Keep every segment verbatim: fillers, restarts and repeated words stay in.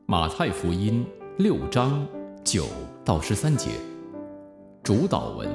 马太福音六章九到十三节，主祷文。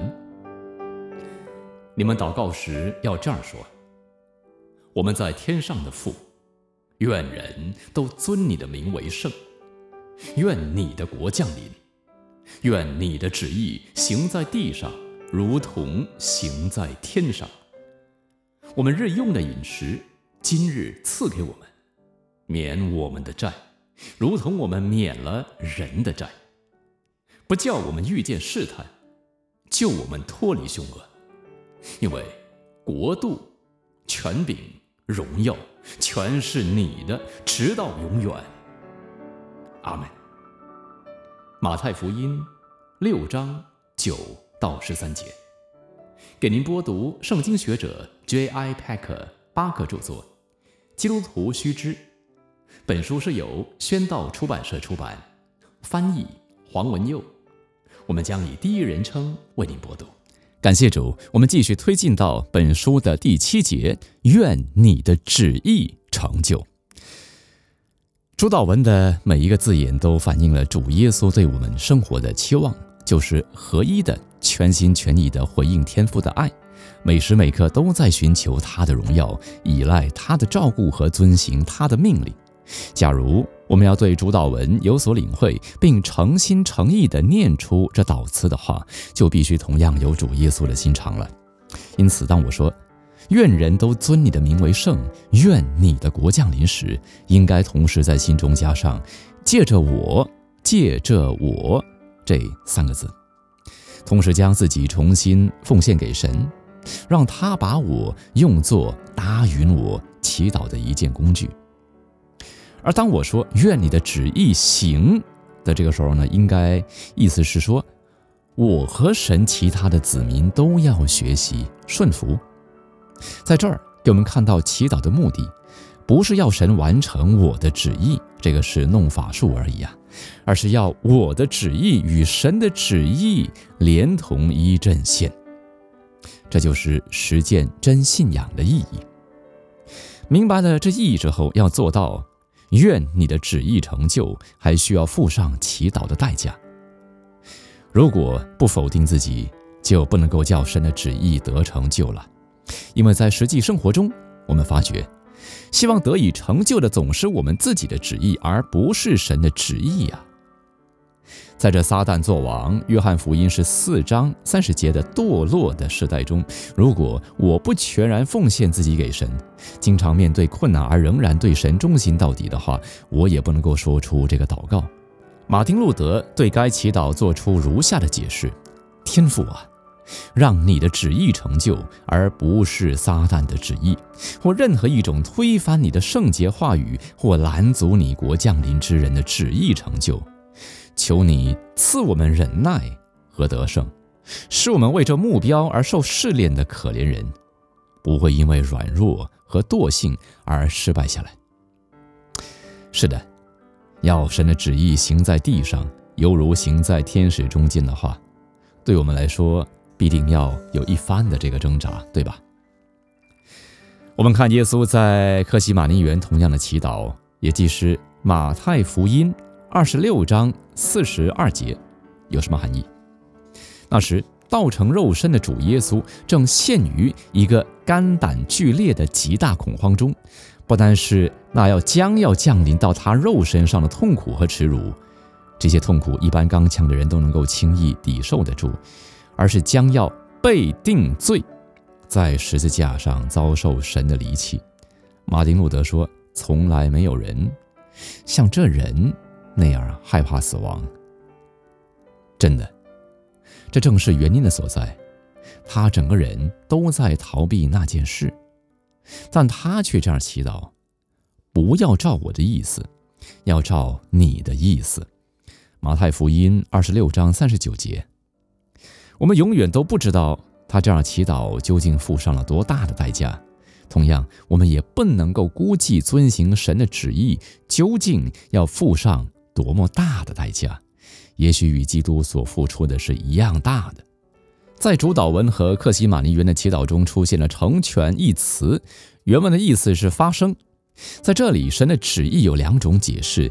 你们祷告时要这样说：我们在天上的父，愿人都尊你的名为圣，愿你的国降临，愿你的旨意行在地上，如同行在天上。我们日用的饮食，今日赐给我们，免我们的债，如同我们免了人的债，不叫我们遇见试探，救我们脱离凶恶。因为国度、权柄、荣耀，全是你的，直到永远。阿们。马太福音六章九到十三节，给您播读圣经学者 J I Packer 巴克著作，基督徒须知。本书是由宣道出版社出版，翻译黄文佑。我们将以第一人称为您播读。感谢主，我们继续推进到本书的第七节，愿你的旨意成就。主祷文的每一个字眼都反映了主耶稣对我们生活的期望，就是合一的、全心全意的回应天父的爱，每时每刻都在寻求他的荣耀，依赖他的照顾和遵行他的命令。假如我们要对主祷文有所领会，并诚心诚意地念出这祷词的话，就必须同样有主耶稣的心肠了。因此当我说愿人都尊你的名为圣，愿你的国降临时，应该同时在心中加上借着我借着我这三个字，同时将自己重新奉献给神，让他把我用作答允我祈祷的一件工具。而当我说愿你的旨意行的这个时候呢，应该意思是说，我和神其他的子民都要学习顺服。在这儿给我们看到祈祷的目的，不是要神完成我的旨意，这个是弄法术而已啊，而是要我的旨意与神的旨意连同一阵线。这就是实践真信仰的意义。明白了这意义之后，要做到愿你的旨意成就，还需要付上祈祷的代价。如果不否定自己，就不能够叫神的旨意得成就了。因为在实际生活中，我们发觉希望得以成就的总是我们自己的旨意，而不是神的旨意啊。在这撒旦作王，约翰福音是四章三十节的堕落的时代中，如果我不全然奉献自己给神，经常面对困难而仍然对神忠心到底的话，我也不能够说出这个祷告。马丁路德对该祈祷做出如下的解释：天父啊，让你的旨意成就，而不是撒旦的旨意，或任何一种推翻你的圣洁话语或拦阻你国降临之人的旨意成就。求你赐我们忍耐和得胜，使我们为这目标而受试炼的可怜人，不会因为软弱和惰性而失败下来。是的，要神的旨意行在地上，犹如行在天使中间的话，对我们来说必定要有一番的这个挣扎，对吧？我们看耶稣在客西马尼园同样的祈祷，也即是马太福音二十六章四十二节，有什么含义？那时道成肉身的主耶稣正陷于一个肝胆俱裂的极大恐慌中，不单是那要将要降临到他肉身上的痛苦和耻辱，这些痛苦一般刚强的人都能够轻易抵受得住，而是将要被定罪，在十字架上遭受神的离弃。马丁路德说，从来没有人像这人那样害怕死亡。真的，这正是原因的所在。他整个人都在逃避那件事，但他却这样祈祷：不要照我的意思，要照你的意思。马太福音二十六章三十九节。我们永远都不知道他这样祈祷究竟付上了多大的代价，同样我们也不能够估计遵行神的旨意究竟要付上多么大的代价，也许与基督所付出的是一样大的。在主祷文和客西马尼园的祈祷中出现了成全一词，原文的意思是发生。在这里，神的旨意有两种解释，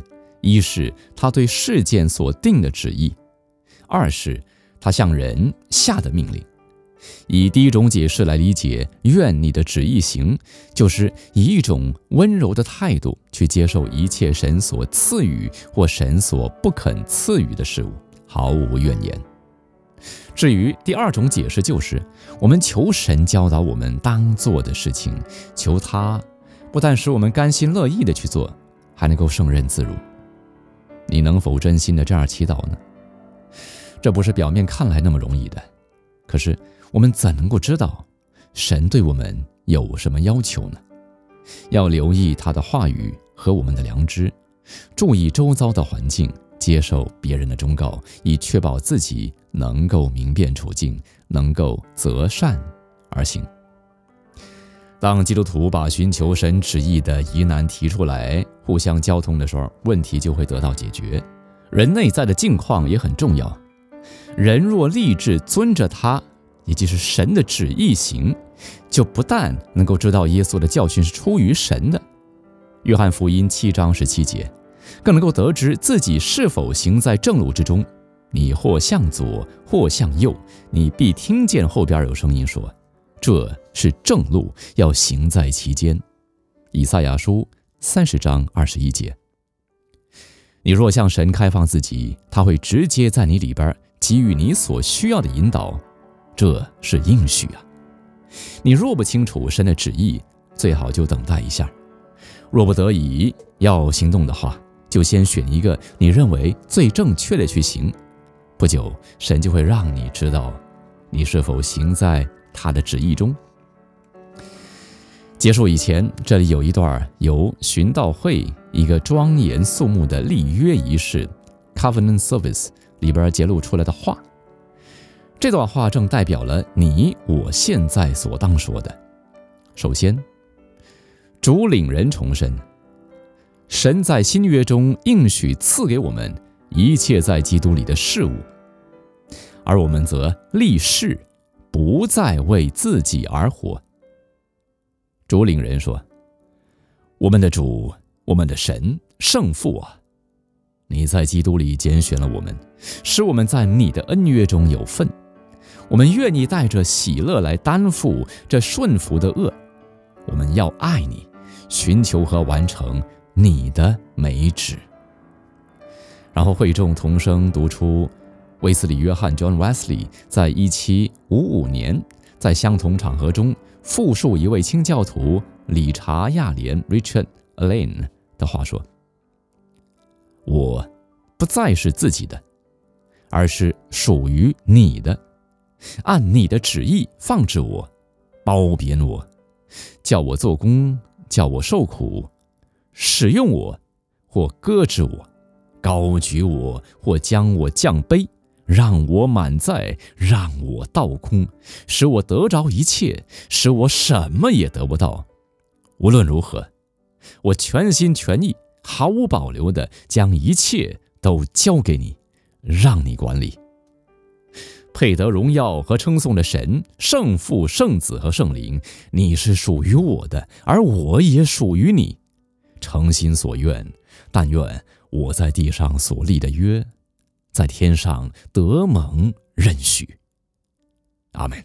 一是他对事件所定的旨意，二是他向人下的命令。以第一种解释来理解愿你的旨意行，就是以一种温柔的态度去接受一切神所赐予或神所不肯赐予的事物，毫无怨言。至于第二种解释，就是我们求神教导我们当做的事情，求他不但使我们甘心乐意的去做，还能够胜任自如。你能否真心的这样祈祷呢？这不是表面看来那么容易的，可是我们怎能够知道神对我们有什么要求呢？要留意他的话语和我们的良知，注意周遭的环境，接受别人的忠告，以确保自己能够明辨处境，能够择善而行。当基督徒把寻求神旨意的疑难提出来，互相交通的时候，问题就会得到解决。人内在的境况也很重要，人若立志遵着他，也就是神的旨意行，就不但能够知道耶稣的教训是出于神的，约翰福音七章十七节，更能够得知自己是否行在正路之中。你或向左或向右，你必听见后边有声音说，这是正路，要行在其间。以赛亚书三十章二十一节。你若向神开放自己，他会直接在你里边给予你所需要的引导，这是应许啊。你若不清楚神的旨意，最好就等待一下。若不得已要行动的话，就先选一个你认为最正确的去行。不久，神就会让你知道你是否行在他的旨意中。结束以前，这里有一段由寻道会一个庄严肃穆的立约仪式 Covenant Service 里边揭露出来的话。这段话正代表了你我现在所当说的。首先，主领人重申，神在新约中应许赐给我们一切在基督里的事物，而我们则立誓不再为自己而活。主领人说，我们的主，我们的神，圣父啊，你在基督里拣选了我们，使我们在你的恩约中有份。我们愿意带着喜乐来担负这顺服的恶。我们要爱你，寻求和完成你的美旨。然后会众同声读出威斯理约翰 John Wesley 在一七五五年在相同场合中复述一位清教徒理查亚连 Richard Allen 的话说，我不再是自己的，而是属于你的，按你的旨意放置我，褒贬我，叫我做工，叫我受苦，使用我或搁置我，高举我或将我降卑，让我满载，让我倒空，使我得着一切，使我什么也得不到。无论如何，我全心全意毫无保留地将一切都交给你，让你管理。配得荣耀和称颂的神，圣父、圣子和圣灵，你是属于我的，而我也属于你。诚心所愿，但愿我在地上所立的约，在天上得蒙认许。阿们。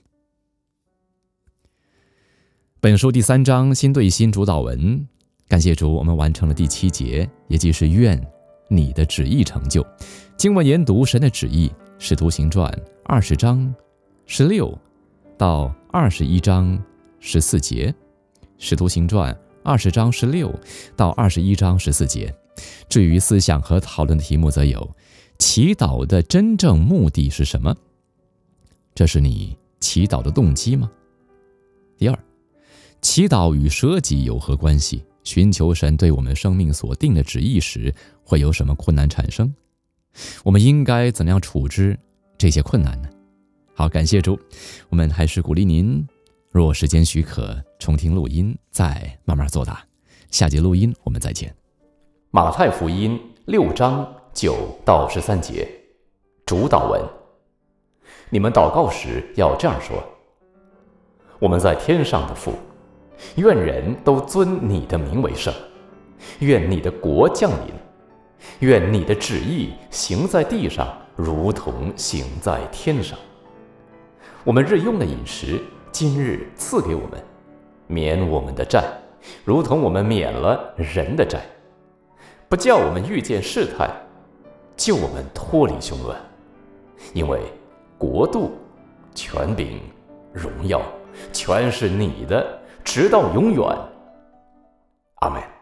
本书第三章心对心主导文，感谢主，我们完成了第七节，也即是愿你的旨意成就。经文研读神的旨意，使徒行传二十章十六到二十一章十四节，使徒行传二十章十六到二十一章十四节。至于思想和讨论的题目，则有祈祷的真正目的是什么？这是你祈祷的动机吗？第二，祈祷与舍己有何关系？寻求神对我们生命所定的旨意时，会有什么困难产生？我们应该怎样处置这些困难呢？好，感谢主，我们还是鼓励您，若时间许可，重听录音，再慢慢作答。下节录音我们再见。马太福音六章九到十三节，主导文：你们祷告时要这样说：我们在天上的父，愿人都尊你的名为圣，愿你的国降临， 愿你的旨意行在地上，如同行在天上。我们日用的饮食，今日赐给我们，免我们的债，如同我们免了人的债，不叫我们遇见试探，救我们脱离凶恶。因为国度、权柄、荣耀，全是你的，直到永远。阿们。